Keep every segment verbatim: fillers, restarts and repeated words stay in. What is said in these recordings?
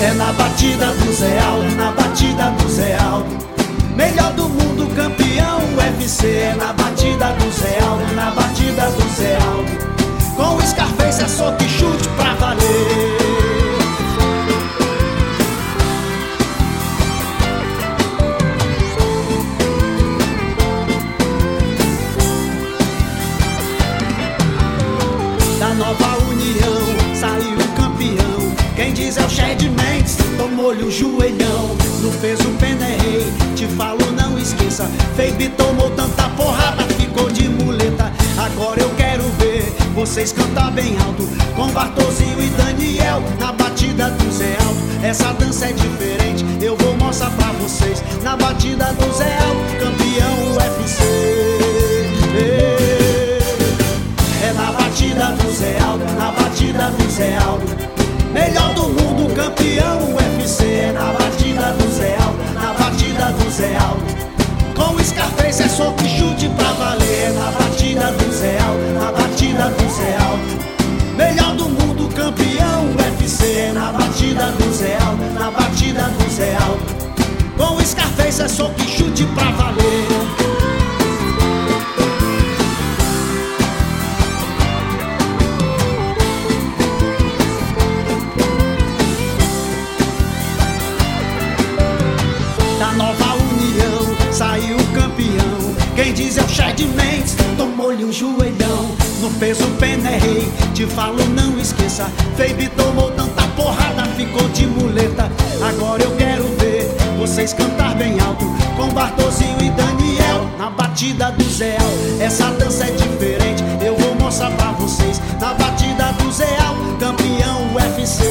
É na batida do Zé Aldo, na batida do Zé Aldo. Melhor do mundo, campeão U F C. É na batida do Zé Aldo, na batida do Zé Aldo. Com o Scarface é soco e chute pra valer. Da nova união saiu o campeão. Quem diz é o Chad Mendes, tomou-lhe o joelhão. No peso Penerrei, te falo não esqueça. Feibe tomou tanta porrada, ficou de muleta. Agora eu quero ver vocês cantar bem alto, com Bartosinho e Daniel na batida do Zé Aldo. Essa dança é diferente, eu vou mostrar pra vocês. Na batida do Zé Aldo, campeão U F C. É na batida do Zé Aldo, na batida do Zé Aldo. Melhor do mundo, campeão U F C. É na batida do Zé Aldo, na batida do Zé Aldo. Com o Scarface é soco e chute pra valer. É na batida do Zé Aldo, na batida do Zé Aldo. Melhor do mundo, campeão U F C. É na batida do Zé Aldo, na batida do Zé Aldo. Com o Scarface é soco e chute pra valer. Nova união, saiu o campeão. Quem diz é o Chad Mendes, tomou-lhe um joelhão. No peso Penerrei, te falo não esqueça. Feibe tomou tanta porrada, ficou de muleta. Agora eu quero ver vocês cantar bem alto, com Bartosinho e Daniel na batida do Zé Aldo. Essa dança é diferente, eu vou mostrar pra vocês. Na batida do Zé Aldo, campeão U F C.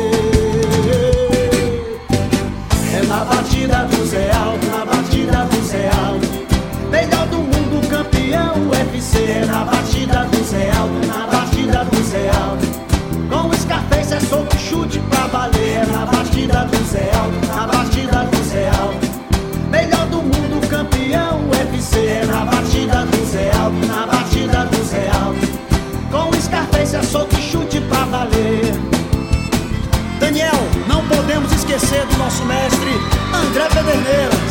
É na batida do Zé Aldo, na batida do Zé Aldo. Melhor do mundo, campeão U F C. É na batida do Zé Aldo, na batida do Zé Aldo. Com o Scarface é soco e chute pra valer. É na batida do Zé Aldo, na batida do Zé Aldo. Melhor do mundo, campeão U F C. É na batida do Zé Aldo, na batida do Zé Aldo. Com o Scarface é soco e chute pra valer. Daniel, não podemos esquecer do nosso mestre André Pederneiras.